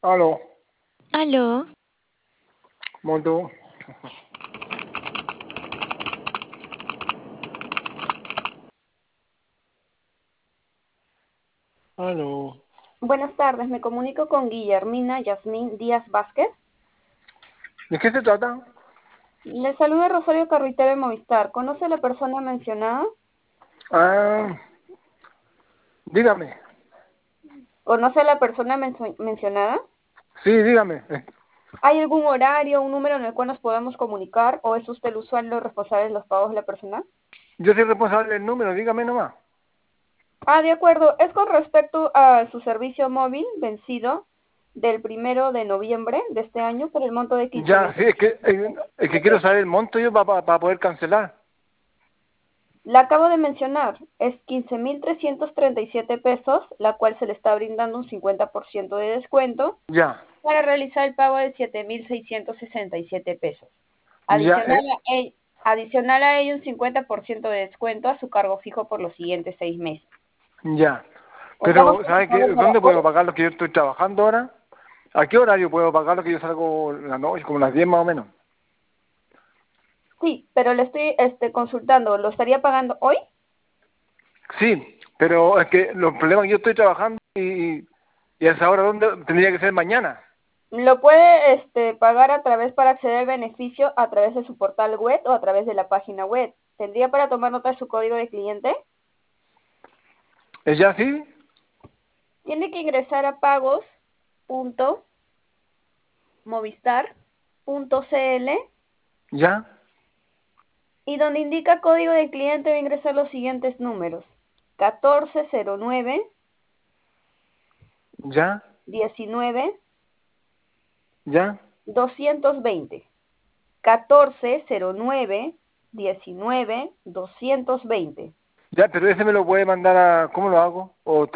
Aló, Aló, Moto. Aló. Buenas tardes, me comunico con Guillermina Yasmín Díaz Vázquez. ¿De qué se trata? Le saluda Rosario Carretero de Movistar. ¿Conoce a la persona mencionada? Ah, dígame. ¿Conoce a la persona mencionada? Sí, dígame. ¿Hay algún horario, un número en el cual nos podamos comunicar o es usted el usuario responsable de los pagos de la persona? Yo soy responsable del número, dígame nomás. De acuerdo. Es con respecto a su servicio móvil vencido del 1 de noviembre de este año por el monto de 15.000. Ya, sí, es que quiero saber el monto yo para poder cancelar. La acabo de mencionar, es 15.337 pesos, la cual se le está brindando un 50% de descuento Ya, para realizar el pago de 7.667 pesos. ya, Adicional a ello un 50% de descuento a su cargo fijo por los siguientes 6 meses. ya. Contamos Pero, con su ¿sabe qué? pago para ¿Dónde hoy. puedo pagar lo que yo estoy trabajando ahora? ¿A qué horario puedo pagar lo que yo salgo en la noche? Como las 10 más o menos. Sí, pero le estoy consultando, ¿lo estaría pagando hoy? Sí, pero es que los problemas que yo estoy trabajando y a esa hora, ¿dónde? Tendría que ser mañana. Lo puede pagar a través para acceder al beneficio a través de su portal web o a través de la página web. ¿Tendría para tomar nota de su código de cliente? ¿Es ya así? Tiene que ingresar a pagos.movistar.cl ¿Ya? y donde indica código de cliente va a ingresar los siguientes números: 1409 ¿Ya? 19 ¿Ya? 220. 1409 19 220. Ya, pero ese me lo puede mandar a... ¿Cómo lo hago?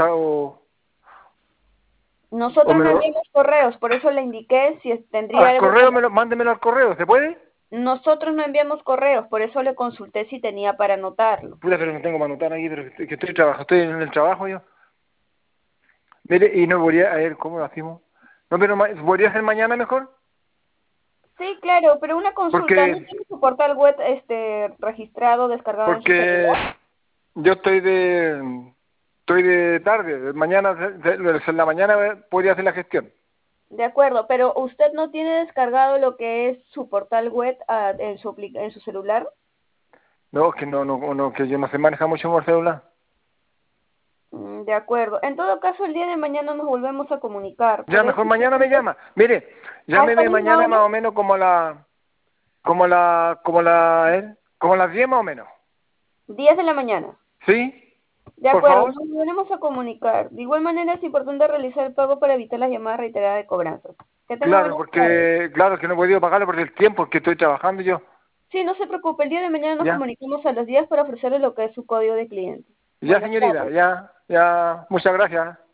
O Nosotros me no lo... enviamos correos, por eso le indiqué si tendría Al algo correo, para... mándemelo al correo, ¿se puede? Nosotros no enviamos correos, por eso le consulté si tenía para anotarlo. Puta, pero no tengo para anotar aquí, pero que estoy trabajando, estoy en el trabajo yo. Mire, y no podría... A ver, ¿cómo lo hacemos? No, pero ¿podría ser mañana mejor? Sí, claro, pero una consulta, ¿no Porque... tiene su portal web registrado, descargado en su Porque celular? yo Estoy de tarde, mañana, en la mañana podría hacer la gestión. De acuerdo, pero usted no tiene descargado lo que es su portal web en su celular. No, es que no, que yo no sé manejar mucho por celular. De acuerdo. En todo caso, el día de mañana nos volvemos a comunicar, Ya, pero es mejor mañana me importante llama. Mire, a esta llámeme misma mañana hora, más o menos como a las 10 más o menos. 10 de la mañana. ¿Sí? De Por acuerdo, favor. nos volvemos a comunicar. De igual manera es importante realizar el pago para evitar las llamadas reiteradas de cobranzas. Que tenga Claro, buenas tardes. porque, claro, que no he podido pagarlo por el tiempo que estoy trabajando yo. Sí, no se preocupe, el día de mañana nos Ya, comunicamos a los días para ofrecerle lo que es su código de cliente. ya Buenas señorita, tardes. ya, muchas gracias.